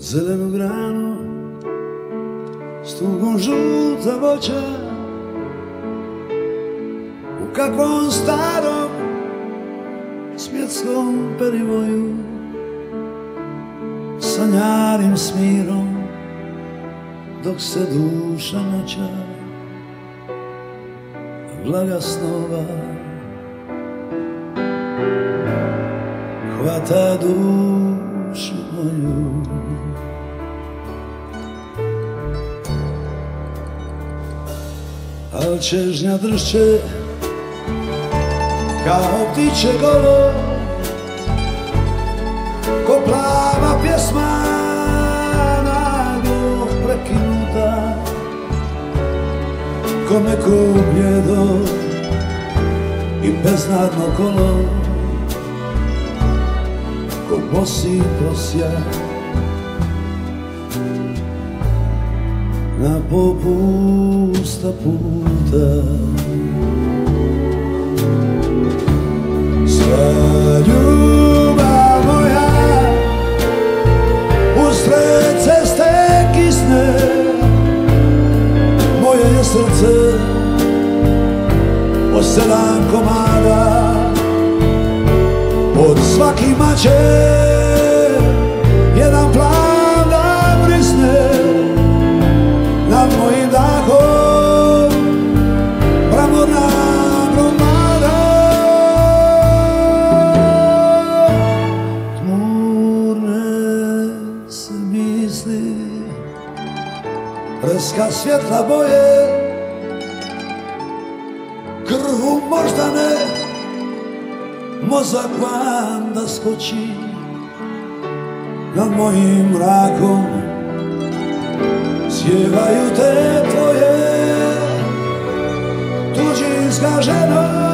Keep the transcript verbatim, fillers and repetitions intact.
zelenu granu s tugom žuta voća u kakvom starom svjetskom perivoju sanjarim s mirom dok se duša noća vlaga snova hvata dušu moju. Al čežnja dršće kao ptiće golo, ko plava pjesma naglo prekinuta, ko neko bljedo i beznadno kolo, ko bosi prosjak na popusta puta. Sva ljubav moja usred ceste kisne, moje je srce od sedam komada, od svaki mače jedan plan da brisne. Nad mojim dahom mramorna gromada, tmurne se misli, reska svjetla boje, krvu moždane, mozak van da skoči. Nad mojim mrakom sjevaju te tvoje tuđinska ženo.